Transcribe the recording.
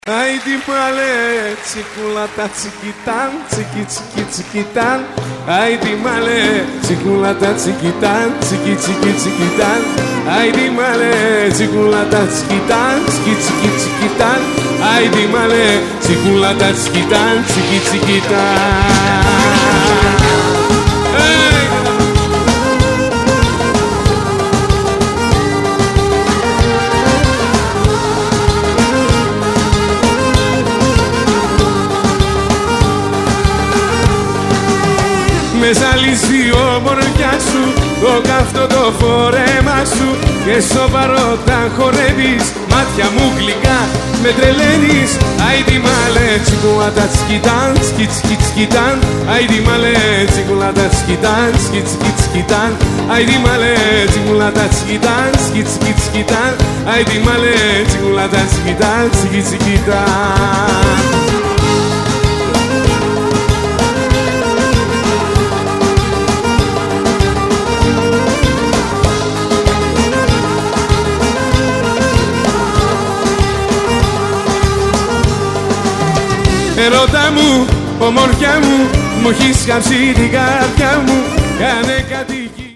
Άιντι μάλε, τσικούλα τα τσικιτάν, τσικι τσικι τσικιτάν. Άιντι μάλε, τσικούλα τα τσικιτάν, τσικι τσικι τσικιτάν. Άιντι μάλε, τσικούλα τα τσικιτάν, τσικι τσικι τσικιτάν. Άιντι μάλε, τσικούλα τα τσικιτάν, τσικι τσικιτάν. Με ζαλίζει η ομορφιά σου, το καυτό το φόρεμά σου και σοβαρό τα χορεύεις, μάτια μου γλυκά με τρελαίνεις. Άιντι μάλε, τσικούλα τα τσικιτάν, τσικι τσικι τσικιτάν. Άιντι μάλε, τσικούλα τα τσικιτάν, τσικι τσικι τσικιτάν. Άιντι μάλε, τσικούλα τα τσικιτάν, τσικι τσικι τσικιτάν. Άιντι μάλε, τσικούλα τα τσικιτάν, τσικι τσικιτάν. Ερώτα μου, ομορφιά μου, μου έχεις κάψει την καρδιά μου. Κάνε κάτι.